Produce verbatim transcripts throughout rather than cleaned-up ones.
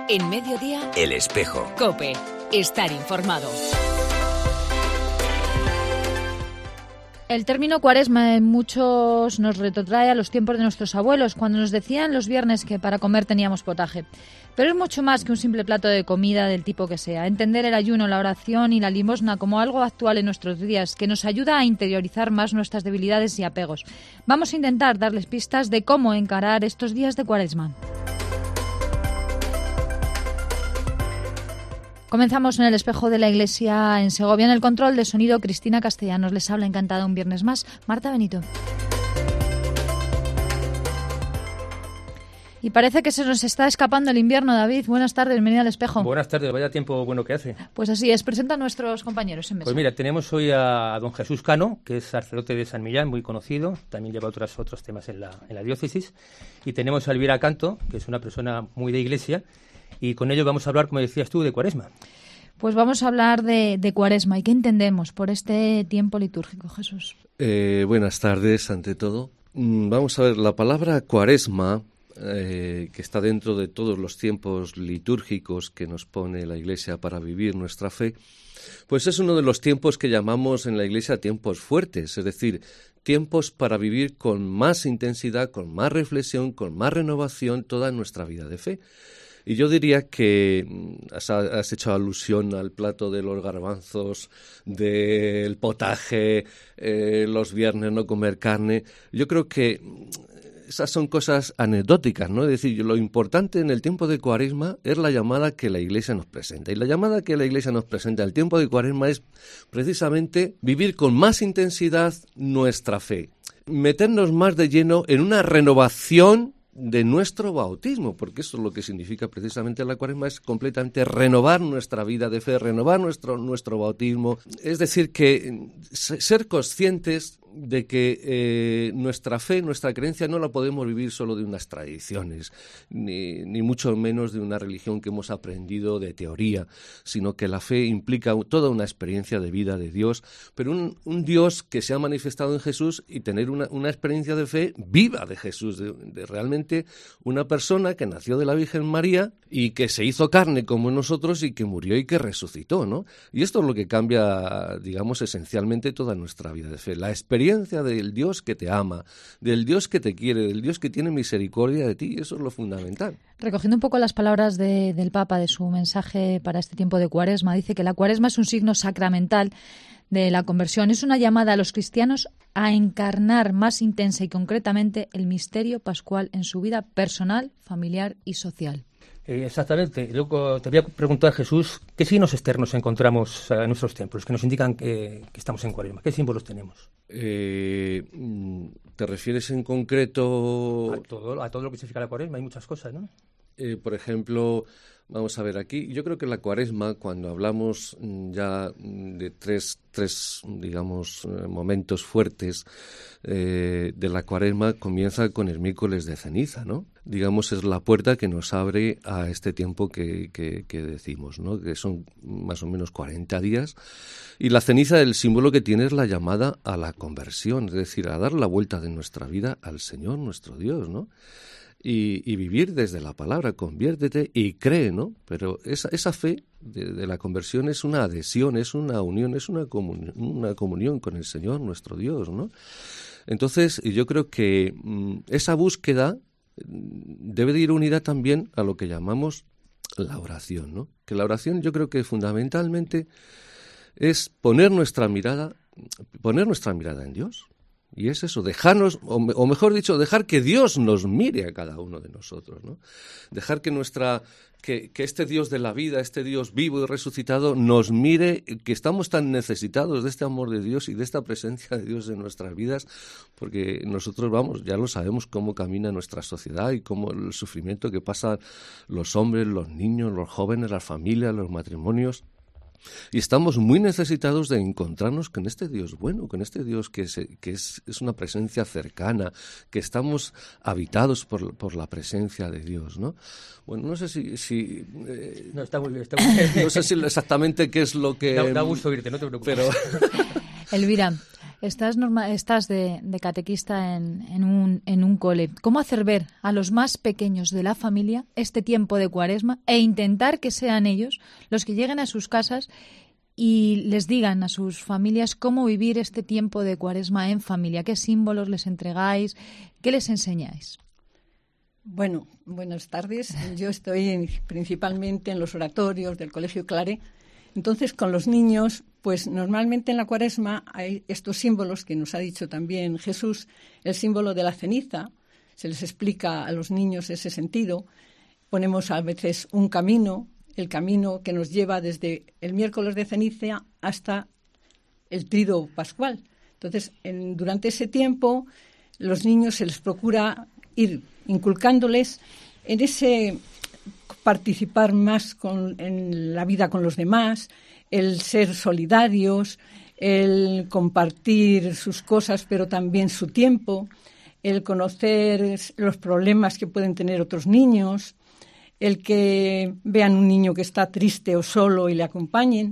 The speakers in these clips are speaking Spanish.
En Mediodía, El Espejo. COPE. Estar informado. El término cuaresma en muchos nos retrotrae a los tiempos de nuestros abuelos, cuando nos decían los viernes que para comer teníamos potaje. Pero es mucho más que un simple plato de comida del tipo que sea. Entender el ayuno, la oración y la limosna como algo actual en nuestros días, que nos ayuda a interiorizar más nuestras debilidades y apegos. Vamos a intentar darles pistas de cómo encarar estos días de cuaresma. Comenzamos en el Espejo de la Iglesia en Segovia. En el control de sonido, Cristina Castellanos. Les habla encantada un viernes más, Marta Benito. Y parece que se nos está escapando el invierno, David. Buenas tardes, bienvenido al Espejo. Buenas tardes, vaya tiempo bueno que hace. Pues así es, presenta a nuestros compañeros en mesa. Pues mira, tenemos hoy a don Jesús Cano, que es sacerdote de San Millán, muy conocido, también lleva otros, otros temas en la, en la diócesis. Y tenemos a Elvira Canto, que es una persona muy de iglesia, y con ello vamos a hablar, como decías tú, de cuaresma. Pues vamos a hablar de, de cuaresma. ¿Y qué entendemos por este tiempo litúrgico, Jesús? Eh, buenas tardes, ante todo. Mm, vamos a ver, la palabra cuaresma, eh, que está dentro de todos los tiempos litúrgicos que nos pone la Iglesia para vivir nuestra fe, pues es uno de los tiempos que llamamos en la Iglesia tiempos fuertes, es decir, tiempos para vivir con más intensidad, con más reflexión, con más renovación toda nuestra vida de fe. Y yo diría que has, has hecho alusión al plato de los garbanzos, del potaje, eh, los viernes no comer carne. Yo creo que esas son cosas anecdóticas, ¿no? Es decir, lo importante en el tiempo de Cuaresma es la llamada que la Iglesia nos presenta. Y la llamada que la Iglesia nos presenta en el tiempo de Cuaresma es precisamente vivir con más intensidad nuestra fe, meternos más de lleno en una renovación de nuestro bautismo, porque eso es lo que significa precisamente la Cuaresma, es completamente renovar nuestra vida de fe, renovar nuestro, nuestro bautismo, es decir, que ser conscientes de que eh, nuestra fe, nuestra creencia no la podemos vivir solo de unas tradiciones, ni, ni mucho menos de una religión que hemos aprendido de teoría, sino que la fe implica toda una experiencia de vida de Dios, pero un, un Dios que se ha manifestado en Jesús y tener una, una experiencia de fe viva de Jesús, de, de realmente una persona que nació de la Virgen María y que se hizo carne como nosotros y que murió y que resucitó, ¿no? Y esto es lo que cambia, digamos, esencialmente toda nuestra vida de fe, la experiencia del Dios que te ama, del Dios que te quiere, del Dios que tiene misericordia de ti, eso es lo fundamental. Recogiendo un poco las palabras de, del Papa, de su mensaje para este tiempo de Cuaresma, dice que la Cuaresma es un signo sacramental de la conversión, es una llamada a los cristianos a encarnar más intensa y concretamente el misterio pascual en su vida personal, familiar y social. Eh, exactamente. Luego te voy a preguntar, Jesús, ¿qué signos externos encontramos en nuestros templos que nos indican que, que estamos en Cuaresma? ¿Qué símbolos tenemos? Eh, ¿Te refieres en concreto a todo, a todo lo que significa la Cuaresma? Hay muchas cosas, ¿no? Eh, por ejemplo, vamos a ver aquí, yo creo que la Cuaresma, cuando hablamos ya de tres, tres digamos, momentos fuertes eh, de la Cuaresma, comienza con el miércoles de ceniza, ¿no? Digamos, es la puerta que nos abre a este tiempo que, que, que decimos, ¿no? Que son más o menos cuarenta días. Y la ceniza, el símbolo que tiene es la llamada a la conversión, es decir, a dar la vuelta de nuestra vida al Señor, nuestro Dios, ¿no? Y, y vivir desde la palabra, conviértete y cree, ¿no? Pero esa, esa fe de, de la conversión es una adhesión, es una unión, es una comunión, una comunión con el Señor, nuestro Dios, ¿no? Entonces, yo creo que mmm, esa búsqueda debe de ir unida también a lo que llamamos la oración, ¿no? Que la oración yo creo que fundamentalmente es poner nuestra mirada, poner nuestra mirada en Dios. Y es eso, dejarnos, o, me, o mejor dicho, dejar que Dios nos mire a cada uno de nosotros, ¿no? Dejar que nuestra, que, que este Dios de la vida, este Dios vivo y resucitado, nos mire, que estamos tan necesitados de este amor de Dios y de esta presencia de Dios en nuestras vidas, porque nosotros, vamos, ya lo sabemos cómo camina nuestra sociedad y cómo el sufrimiento que pasan los hombres, los niños, los jóvenes, las familias, los matrimonios. Y estamos muy necesitados de encontrarnos con este Dios bueno, con este Dios que es, que es, es una presencia cercana, que estamos habitados por, por la presencia de Dios, ¿no? Bueno, no sé si... si eh, no, está muy bien, está muy bien. No sé si exactamente qué es lo que... Da, da gusto oírte, no te preocupes. Pero... Elvira, Estás, norma, estás de, de catequista en, en, un, en un cole. ¿Cómo hacer ver a los más pequeños de la familia este tiempo de Cuaresma e intentar que sean ellos los que lleguen a sus casas y les digan a sus familias cómo vivir este tiempo de Cuaresma en familia? ¿Qué símbolos les entregáis? ¿Qué les enseñáis? Bueno, buenas tardes. Yo estoy principalmente en los oratorios del Colegio Claret. Entonces, con los niños, pues normalmente en la Cuaresma hay estos símbolos que nos ha dicho también Jesús, el símbolo de la ceniza, se les explica a los niños ese sentido. Ponemos a veces un camino, el camino que nos lleva desde el miércoles de ceniza hasta el trido pascual. Entonces, en, durante ese tiempo, los niños se les procura ir inculcándoles en ese participar más con, en la vida con los demás, el ser solidarios, el compartir sus cosas, pero también su tiempo, el conocer los problemas que pueden tener otros niños, el que vean un niño que está triste o solo y le acompañen.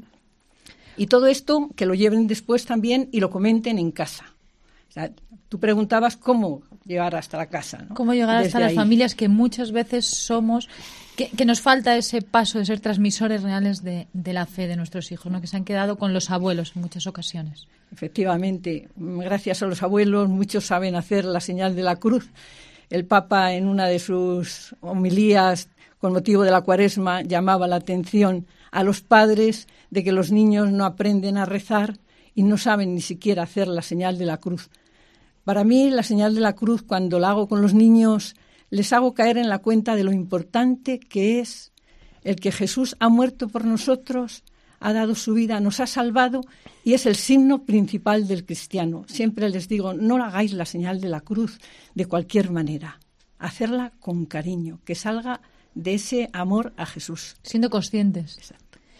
Y todo esto que lo lleven después también y lo comenten en casa. O sea, tú preguntabas cómo llegar hasta la casa, ¿no? Cómo llegar Desde hasta las ahí. familias que muchas veces somos, que, que nos falta ese paso de ser transmisores reales de, de la fe de nuestros hijos, ¿no? Que se han quedado con los abuelos en muchas ocasiones. Efectivamente, gracias a los abuelos muchos saben hacer la señal de la cruz. El Papa en una de sus homilías con motivo de la Cuaresma llamaba la atención a los padres de que los niños no aprenden a rezar y no saben ni siquiera hacer la señal de la cruz. Para mí, la señal de la cruz, cuando la hago con los niños, les hago caer en la cuenta de lo importante que es el que Jesús ha muerto por nosotros, ha dado su vida, nos ha salvado y es el signo principal del cristiano. Siempre les digo, no hagáis la señal de la cruz de cualquier manera, hacerla con cariño, que salga de ese amor a Jesús. Siendo conscientes. Exacto.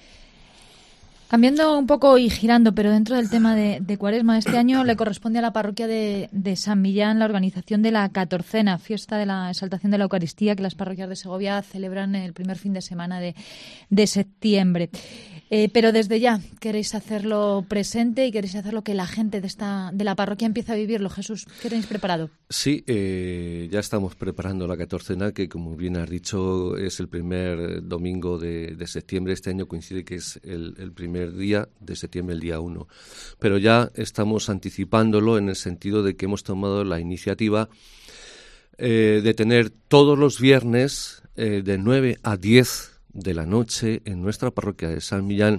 Cambiando un poco y girando, pero dentro del tema de, de Cuaresma, este año le corresponde a la parroquia de, de San Millán la organización de la catorcena, fiesta de la exaltación de la Eucaristía, que las parroquias de Segovia celebran el primer fin de semana de, de septiembre. Eh, pero desde ya queréis hacerlo presente y queréis hacerlo que la gente de esta de la parroquia empiece a vivirlo. Jesús, ¿qué tenéis preparado? Sí, eh, ya estamos preparando la catorcena, que como bien has dicho es el primer domingo de, de septiembre. Este año coincide que es el, el primer día de septiembre, el día uno. Pero ya estamos anticipándolo en el sentido de que hemos tomado la iniciativa eh, de tener todos los viernes eh, de nueve a diez de la noche en nuestra parroquia de San Millán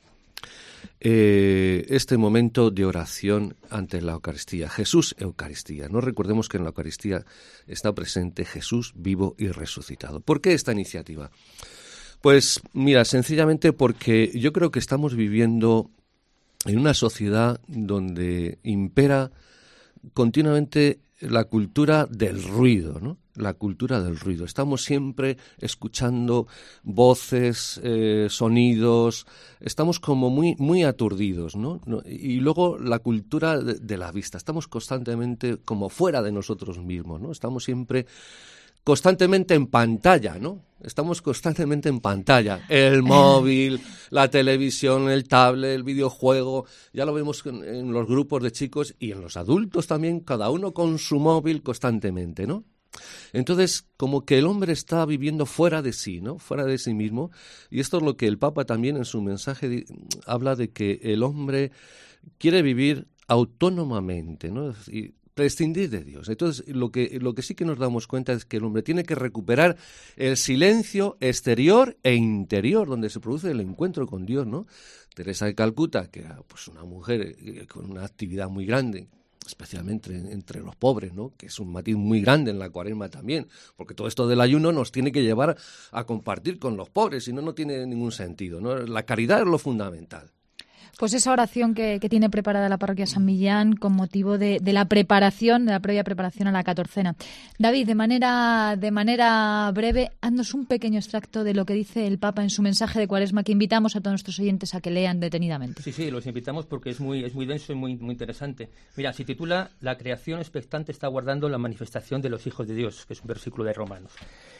eh, este momento de oración ante la Eucaristía. Jesús Eucaristía. No recordemos que en la Eucaristía está presente Jesús vivo y resucitado. ¿Por qué esta iniciativa? Pues mira, sencillamente porque yo creo que estamos viviendo en una sociedad donde impera continuamente la cultura del ruido, ¿no? La cultura del ruido. Estamos siempre escuchando voces, eh, sonidos, estamos como muy muy aturdidos, ¿no? Y luego la cultura de, de la vista. Estamos constantemente como fuera de nosotros mismos, ¿no? Estamos siempre constantemente en pantalla, ¿no? Estamos constantemente en pantalla. El móvil, la televisión, el tablet, el videojuego. Ya lo vemos en, en los grupos de chicos y en los adultos también, cada uno con su móvil constantemente, ¿no? Entonces, como que el hombre está viviendo fuera de sí, ¿no? Fuera de sí mismo. Y esto es lo que el Papa también en su mensaje di- habla de que el hombre quiere vivir autónomamente, ¿no? Y prescindir de Dios. Entonces, lo que, lo que sí que nos damos cuenta es que el hombre tiene que recuperar el silencio exterior e interior, donde se produce el encuentro con Dios, ¿no? Teresa de Calcuta, que era pues una mujer con una actividad muy grande, especialmente entre los pobres, ¿no? Que es un matiz muy grande en la Cuaresma también, porque todo esto del ayuno nos tiene que llevar a compartir con los pobres, si no, no tiene ningún sentido, ¿no? La caridad es lo fundamental. Pues esa oración que, que tiene preparada la parroquia San Millán con motivo de, de la preparación, de la previa preparación a la catorcena. David, de manera, de manera breve, haznos un pequeño extracto de lo que dice el Papa en su mensaje de Cuaresma, que invitamos a todos nuestros oyentes a que lean detenidamente. Sí, sí, los invitamos porque es muy, es muy denso y muy, muy interesante. Mira, se titula La creación expectante está aguardando la manifestación de los hijos de Dios, que es un versículo de Romanos.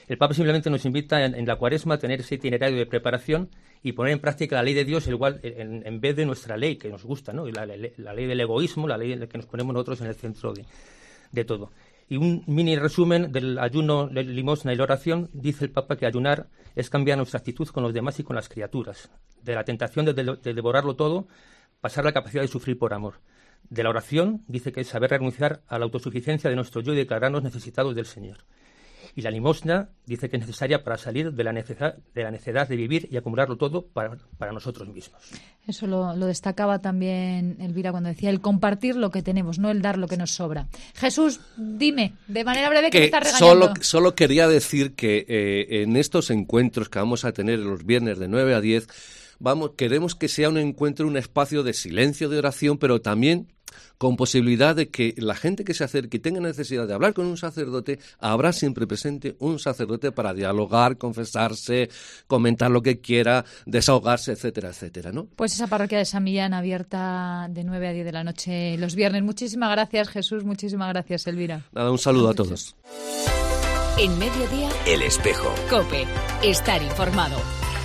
El Papa simplemente nos invita en, en la Cuaresma a tener ese itinerario de preparación y poner en práctica la ley de Dios igual, en, en vez de nuestra ley que nos gusta, ¿no? La, la, la ley del egoísmo, la ley en la que nos ponemos nosotros en el centro de, de todo. Y un mini resumen del ayuno, la limosna y la oración. Dice el Papa que ayunar es cambiar nuestra actitud con los demás y con las criaturas. De la tentación de, de, de devorarlo todo, pasar la capacidad de sufrir por amor. De la oración dice que es saber renunciar a la autosuficiencia de nuestro yo y declararnos necesitados del Señor. Y la limosna dice que es necesaria para salir de la necesidad de, la necesidad de vivir y acumularlo todo para, para nosotros mismos. Eso lo, lo destacaba también Elvira cuando decía el compartir lo que tenemos, no el dar lo que nos sobra. Jesús, dime, de manera breve, que, que me estás regañando. Solo, solo quería decir que eh, en estos encuentros que vamos a tener los viernes de nueve a diez, vamos, queremos que sea un encuentro, un espacio de silencio, de oración, pero también con posibilidad de que la gente que se acerque y tenga necesidad de hablar con un sacerdote, habrá siempre presente un sacerdote para dialogar, confesarse, comentar lo que quiera, desahogarse, etcétera, etcétera, ¿no? Pues esa parroquia de San Millán abierta de nueve a diez de la noche los viernes. Muchísimas gracias, Jesús, muchísimas gracias, Elvira. Nada, un saludo a todos. En Mediodía, El Espejo. COPE. Estar informado.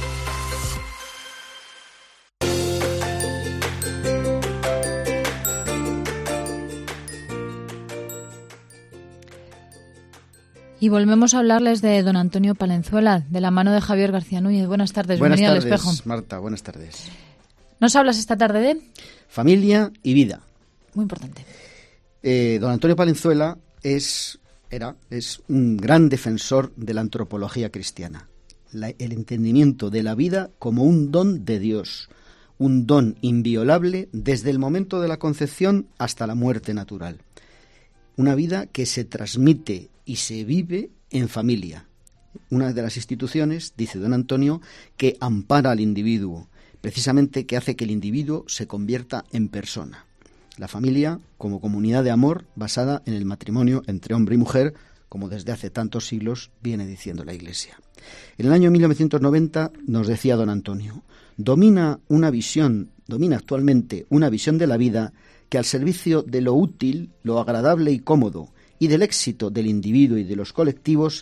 Y volvemos a hablarles de don Antonio Palenzuela, de la mano de Javier García Núñez. Buenas tardes, buenas bienvenido tardes, al Espejo. Marta, buenas tardes. ¿Nos hablas esta tarde de...? Familia y vida. Muy importante. Eh, don Antonio Palenzuela es, era, es un gran defensor de la antropología cristiana. La, el entendimiento de la vida como un don de Dios, un don inviolable desde el momento de la concepción hasta la muerte natural. Una vida que se transmite y se vive en familia. Una de las instituciones, dice don Antonio, que ampara al individuo, precisamente que hace que el individuo se convierta en persona. La familia como comunidad de amor basada en el matrimonio entre hombre y mujer, como desde hace tantos siglos viene diciendo la Iglesia. En el año mil novecientos noventa nos decía don Antonio, domina una visión, domina actualmente una visión de la vida que al servicio de lo útil, lo agradable y cómodo, y del éxito del individuo y de los colectivos,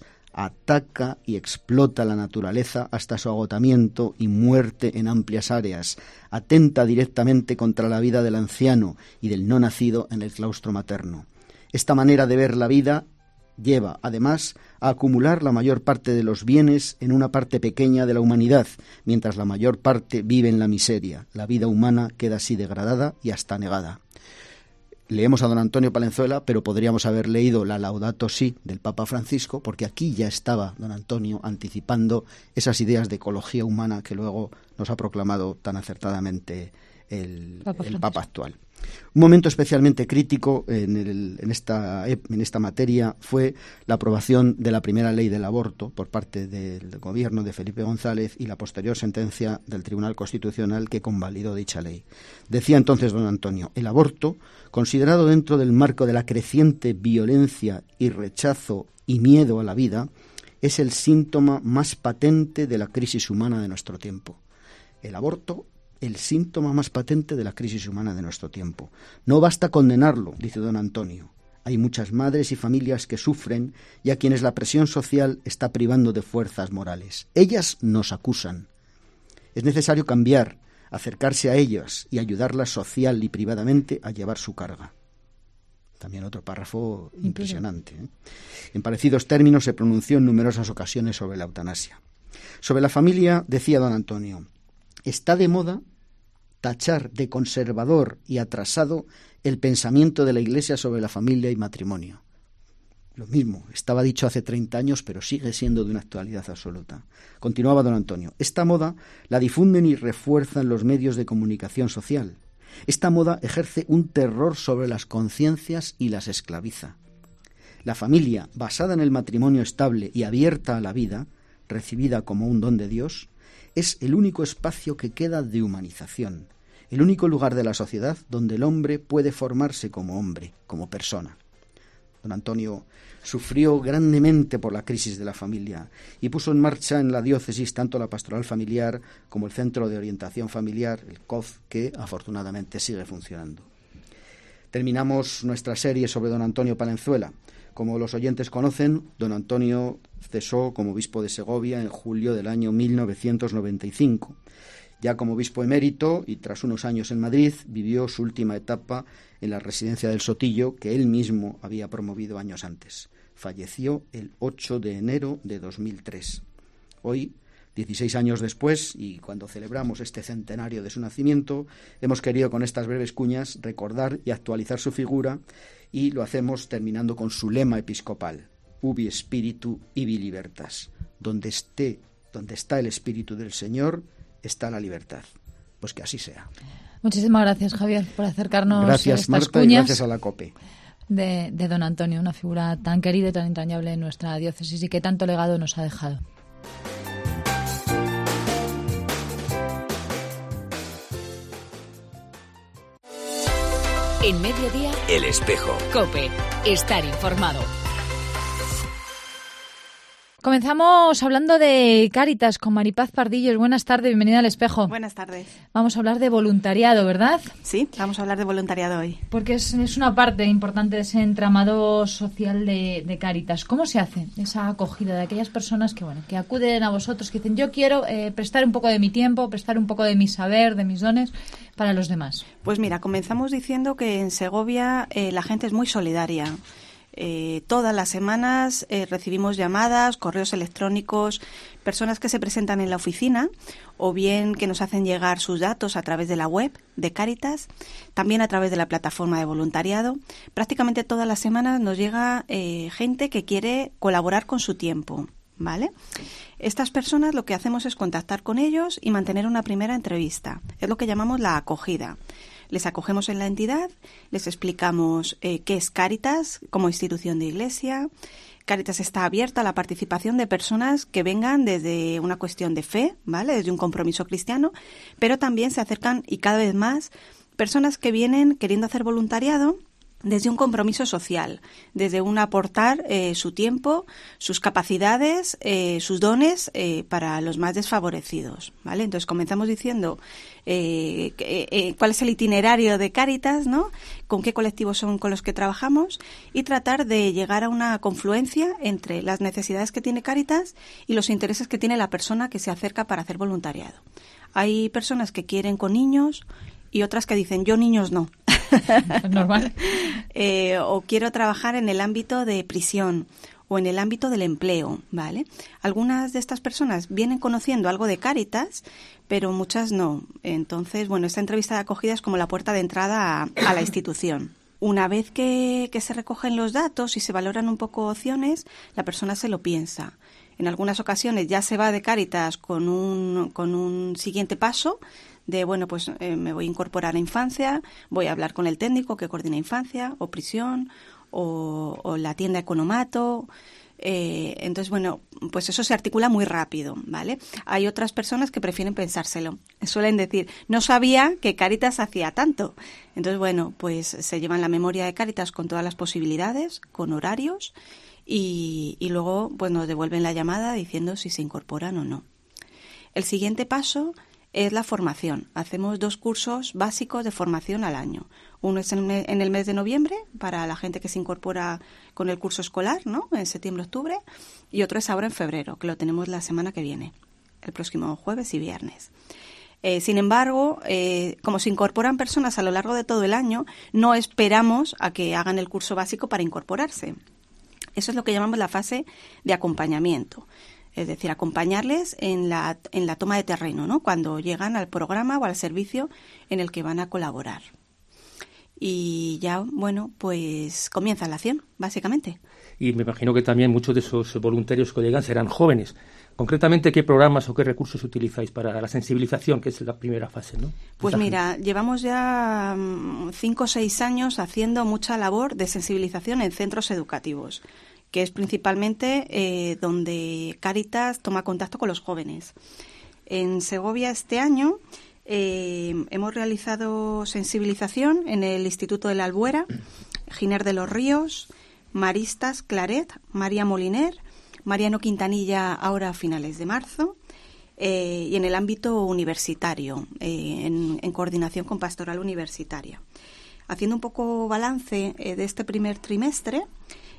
ataca y explota la naturaleza hasta su agotamiento y muerte en amplias áreas, atenta directamente contra la vida del anciano y del no nacido en el claustro materno. Esta manera de ver la vida lleva, además, a acumular la mayor parte de los bienes en una parte pequeña de la humanidad, mientras la mayor parte vive en la miseria. La vida humana queda así degradada y hasta negada. Leemos a don Antonio Palenzuela, pero podríamos haber leído la Laudato Si del Papa Francisco, porque aquí ya estaba don Antonio anticipando esas ideas de ecología humana que luego nos ha proclamado tan acertadamente el Papa, el Papa actual. Un momento especialmente crítico en, el, en, esta, en esta materia fue la aprobación de la primera ley del aborto por parte del gobierno de Felipe González y la posterior sentencia del Tribunal Constitucional que convalidó dicha ley. Decía entonces don Antonio, el aborto, considerado dentro del marco de la creciente violencia y rechazo y miedo a la vida, es el síntoma más patente de la crisis humana de nuestro tiempo. El aborto, el síntoma más patente de la crisis humana de nuestro tiempo. No basta condenarlo, dice don Antonio. Hay muchas madres y familias que sufren y a quienes la presión social está privando de fuerzas morales. Ellas nos acusan. Es necesario cambiar, acercarse a ellas y ayudarlas social y privadamente a llevar su carga. También otro párrafo impresionante, ¿eh? En parecidos términos se pronunció en numerosas ocasiones sobre la eutanasia. Sobre la familia decía don Antonio, está de moda tachar de conservador y atrasado el pensamiento de la Iglesia sobre la familia y matrimonio. Lo mismo, estaba dicho hace treinta años, pero sigue siendo de una actualidad absoluta. Continuaba don Antonio, esta moda la difunden y refuerzan los medios de comunicación social. Esta moda ejerce un terror sobre las conciencias y las esclaviza. La familia, basada en el matrimonio estable y abierta a la vida, recibida como un don de Dios, es el único espacio que queda de humanización, el único lugar de la sociedad donde el hombre puede formarse como hombre, como persona. Don Antonio sufrió grandemente por la crisis de la familia y puso en marcha en la diócesis tanto la pastoral familiar como el Centro de Orientación Familiar, el C O F, que afortunadamente sigue funcionando. Terminamos nuestra serie sobre don Antonio Palenzuela. Como los oyentes conocen, don Antonio Cesó como obispo de Segovia en julio del año mil novecientos noventa y cinco. Ya como obispo emérito y tras unos años en Madrid, vivió su última etapa en la residencia del Sotillo, que él mismo había promovido años antes. Falleció el ocho de enero de dos mil tres. Hoy, dieciséis años después, y cuando celebramos este centenario de su nacimiento, hemos querido con estas breves cuñas recordar y actualizar su figura, y lo hacemos terminando con su lema episcopal: Ubi Spiritu ibi libertas. Donde esté, donde está el Espíritu del Señor, está la libertad. Pues que así sea. Muchísimas gracias, Javier, por acercarnos gracias, estas Marta, cuñas. Y gracias a la COPE. De, de don Antonio, una figura tan querida y tan entrañable en nuestra diócesis y que tanto legado nos ha dejado. En Mediodía, El Espejo. COPE. Estar informado. Comenzamos hablando de Cáritas con Maripaz Pardillos. Buenas tardes, bienvenida al Espejo. Buenas tardes. Vamos a hablar de voluntariado, ¿verdad? Sí, vamos a hablar de voluntariado hoy. Porque es, es una parte importante de ese entramado social de, de Cáritas. ¿Cómo se hace esa acogida de aquellas personas que, bueno, que acuden a vosotros, que dicen, yo quiero eh, prestar un poco de mi tiempo, prestar un poco de mi saber, de mis dones para los demás? Pues mira, comenzamos diciendo que en Segovia eh, la gente es muy solidaria. Eh, todas las semanas eh, recibimos llamadas, correos electrónicos, personas que se presentan en la oficina o bien que nos hacen llegar sus datos a través de la web de Cáritas, también a través de la plataforma de voluntariado. Prácticamente todas las semanas nos llega eh, gente que quiere colaborar con su tiempo, ¿vale? Estas personas lo que hacemos es contactar con ellos y mantener una primera entrevista. Es lo que llamamos la acogida. Les acogemos en la entidad, les explicamos eh, qué es Cáritas como institución de iglesia. Cáritas está abierta a la participación de personas que vengan desde una cuestión de fe, ¿vale? Desde un compromiso cristiano, pero también se acercan, y cada vez más, personas que vienen queriendo hacer voluntariado desde un compromiso social, desde un aportar eh, su tiempo, sus capacidades, eh, sus dones eh, para los más desfavorecidos, ¿vale? Entonces comenzamos diciendo eh, eh, cuál es el itinerario de Cáritas, ¿no? Con qué colectivos son con los que trabajamos y tratar de llegar a una confluencia entre las necesidades que tiene Cáritas y los intereses que tiene la persona que se acerca para hacer voluntariado. Hay personas que quieren con niños y otras que dicen, yo niños no. Normal. eh, o quiero trabajar en el ámbito de prisión o en el ámbito del empleo, ¿vale? Algunas de estas personas vienen conociendo algo de Cáritas, pero muchas no. Entonces, bueno, esta entrevista de acogida es como la puerta de entrada a, a la institución. Una vez que, que se recogen los datos y se valoran un poco opciones, la persona se lo piensa. En algunas ocasiones ya se va de Cáritas con un, con un siguiente paso de, bueno, pues eh, me voy a incorporar a infancia, voy a hablar con el técnico que coordina infancia o prisión o, o la tienda Economato. Eh, entonces, bueno, pues eso se articula muy rápido, ¿vale? Hay otras personas que prefieren pensárselo. Suelen decir, no sabía que Cáritas hacía tanto. Entonces, bueno, pues se llevan la memoria de Cáritas con todas las posibilidades, con horarios y, y luego pues nos devuelven la llamada diciendo si se incorporan o no. El siguiente paso es la formación. Hacemos dos cursos básicos de formación al año. Uno es en el mes de noviembre para la gente que se incorpora con el curso escolar, ¿no? En septiembre-octubre, y otro es ahora en febrero, que lo tenemos la semana que viene, el próximo jueves y viernes. Eh, sin embargo, eh, como se incorporan personas a lo largo de todo el año, no esperamos a que hagan el curso básico para incorporarse. Eso es lo que llamamos la fase de acompañamiento. Es decir, acompañarles en la, en la toma de terreno, ¿no? Cuando llegan al programa o al servicio en el que van a colaborar. Y ya, bueno, pues comienza la acción, básicamente. Y me imagino que también muchos de esos voluntarios que llegan serán jóvenes. Concretamente, ¿qué programas o qué recursos utilizáis para la sensibilización, que es la primera fase, ¿no? Pues mira, llevamos ya cinco o seis años haciendo mucha labor de sensibilización en centros educativos, que es principalmente eh, donde Cáritas toma contacto con los jóvenes. En Segovia este año eh, hemos realizado sensibilización en el Instituto de la Albuera, Giner de los Ríos, Maristas Claret, María Moliner, Mariano Quintanilla ahora a finales de marzo, eh, y en el ámbito universitario, eh, en, en coordinación con Pastoral Universitaria. Haciendo un poco balance eh, de este primer trimestre,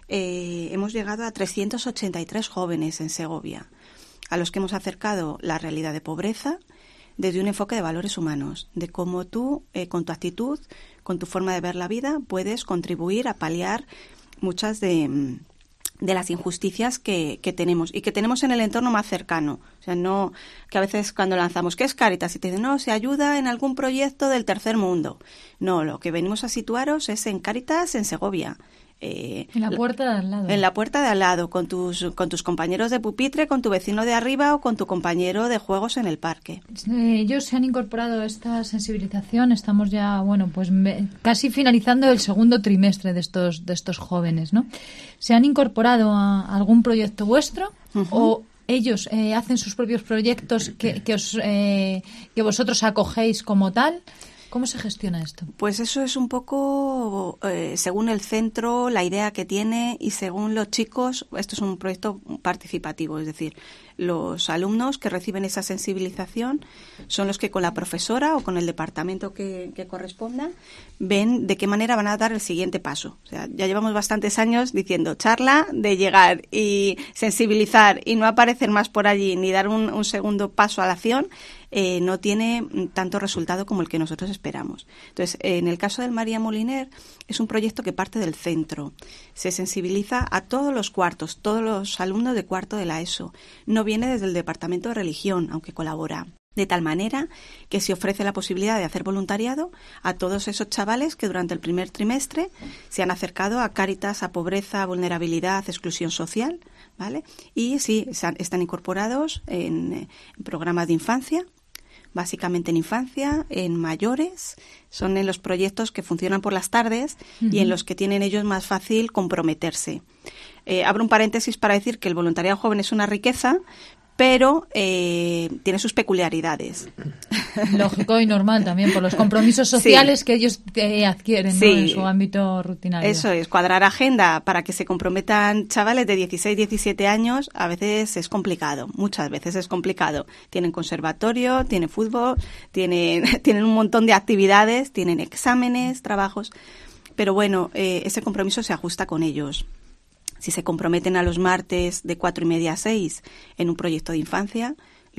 eh, hemos llegado a trescientos ochenta y tres jóvenes en Segovia, a los que hemos acercado la realidad de pobreza desde un enfoque de valores humanos, de cómo tú, eh, con tu actitud, con tu forma de ver la vida, puedes contribuir a paliar muchas de, de las injusticias que, que tenemos y que tenemos en el entorno más cercano. O sea, no que a veces cuando lanzamos, ¿qué es Cáritas? Y te dicen, no, se ayuda en algún proyecto del tercer mundo. No, lo que venimos a situaros es en Cáritas en Segovia. Eh, en la puerta de al lado. En la puerta de al lado, con tus, con tus compañeros de pupitre, con tu vecino de arriba o con tu compañero de juegos en el parque. Eh, ellos se han incorporado a esta sensibilización. Estamos ya, bueno, pues me, casi finalizando el segundo trimestre de estos, de estos jóvenes, ¿no? ¿Se han incorporado a algún proyecto vuestro? Uh-huh. ¿O ellos eh, hacen sus propios proyectos que, que, os, eh, que vosotros acogéis como tal? ¿Cómo se gestiona esto? Pues eso es un poco eh, según el centro, la idea que tiene y según los chicos. Esto es un proyecto participativo, es decir, los alumnos que reciben esa sensibilización son los que con la profesora o con el departamento que, que corresponda ven de qué manera van a dar el siguiente paso. O sea, ya llevamos bastantes años diciendo charla de llegar y sensibilizar y no aparecer más por allí ni dar un, un segundo paso a la acción. Eh, no tiene tanto resultado como el que nosotros esperamos. Entonces, eh, en el caso del María Moliner, es un proyecto que parte del centro. Se sensibiliza a todos los cuartos, todos los alumnos de cuarto de la ESO. No viene desde el Departamento de Religión, aunque colabora. De tal manera que se ofrece la posibilidad de hacer voluntariado a todos esos chavales que durante el primer trimestre se han acercado a Cáritas, a pobreza, a vulnerabilidad, exclusión social, ¿vale? Y sí, están incorporados en, en programas de infancia, básicamente en infancia, en mayores, son en los proyectos que funcionan por las tardes uh-huh. y en los que tienen ellos más fácil comprometerse. Eh, abro un paréntesis para decir que el voluntariado joven es una riqueza, pero eh, tiene sus peculiaridades. Lógico y normal también, por los compromisos sociales sí. que ellos eh, adquieren sí. ¿no? en su ámbito rutinario. Eso es, cuadrar agenda para que se comprometan chavales de dieciséis, diecisiete años a veces es complicado, muchas veces es complicado. Tienen conservatorio, tienen fútbol, tienen, tienen un montón de actividades, tienen exámenes, trabajos, pero bueno, eh, ese compromiso se ajusta con ellos. Si se comprometen a los martes de cuatro y media a seis en un proyecto de infancia,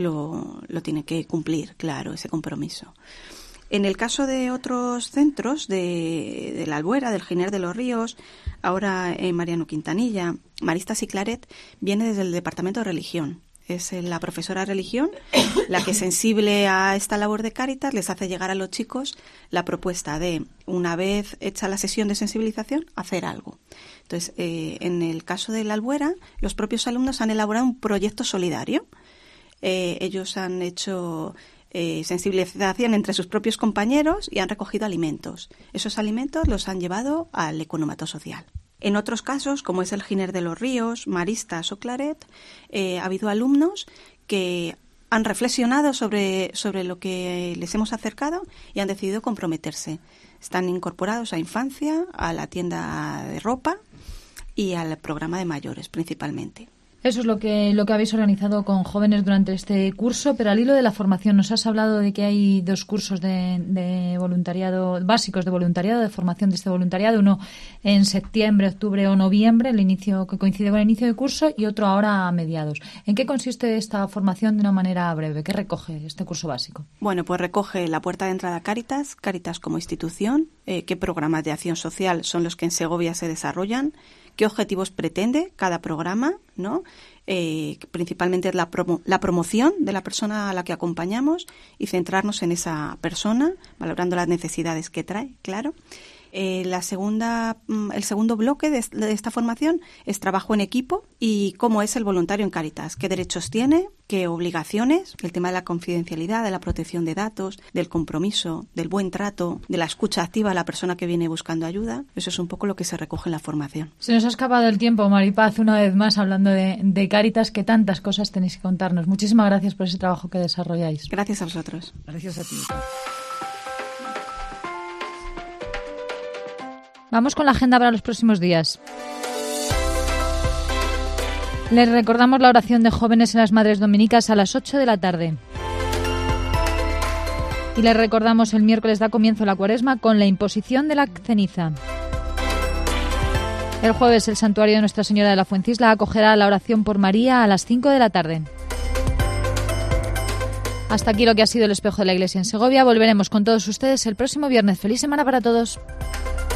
lo, lo tienen que cumplir, claro, ese compromiso. En el caso de otros centros, de, de la Albuera, del Giner de los Ríos, ahora en Mariano Quintanilla, Maristas y Claret, viene desde el Departamento de Religión. Es la profesora de religión la que, sensible a esta labor de Cáritas, les hace llegar a los chicos la propuesta de, una vez hecha la sesión de sensibilización, hacer algo. Entonces, eh, en el caso de la Albuera, los propios alumnos han elaborado un proyecto solidario. Eh, ellos han hecho eh, sensibilización entre sus propios compañeros y han recogido alimentos. Esos alimentos los han llevado al economato social. En otros casos, como es el Giner de los Ríos, Maristas o Claret, eh, ha habido alumnos que han reflexionado sobre, sobre lo que les hemos acercado y han decidido comprometerse. Están incorporados a infancia, a la tienda de ropa y al programa de mayores principalmente. Eso es lo que lo que habéis organizado con jóvenes durante este curso, pero al hilo de la formación nos has hablado de que hay dos cursos de, de voluntariado, básicos de voluntariado, de formación de este voluntariado, uno en septiembre, octubre o noviembre, el inicio que coincide con el inicio del curso, y otro ahora a mediados. ¿En qué consiste esta formación de una manera breve? ¿Qué recoge este curso básico? Bueno, pues recoge la puerta de entrada a Cáritas, Cáritas como institución, eh, qué programas de acción social son los que en Segovia se desarrollan, qué objetivos pretende cada programa, ¿no? Eh, principalmente la, promo- la promoción de la persona a la que acompañamos y centrarnos en esa persona, valorando las necesidades que trae, claro. Eh, la segunda, el segundo bloque de, de esta formación es trabajo en equipo y cómo es el voluntario en Cáritas, qué derechos tiene, qué obligaciones, el tema de la confidencialidad, de la protección de datos, del compromiso, del buen trato, de la escucha activa a la persona que viene buscando ayuda. Eso es un poco lo que se recoge en la formación. Se nos ha escapado el tiempo, Maripaz, una vez más hablando de, de Cáritas, que tantas cosas tenéis que contarnos. Muchísimas gracias por ese trabajo que desarrolláis. Gracias a vosotros. Gracias a ti. Vamos con la agenda para los próximos días. Les recordamos la oración de jóvenes en las Madres Dominicas a las ocho de la tarde. Y les recordamos el miércoles da comienzo la Cuaresma con la imposición de la ceniza. El jueves el santuario de Nuestra Señora de la Fuencisla acogerá la oración por María a las cinco de la tarde. Hasta aquí lo que ha sido el espejo de la Iglesia en Segovia. Volveremos con todos ustedes el próximo viernes. Feliz semana para todos.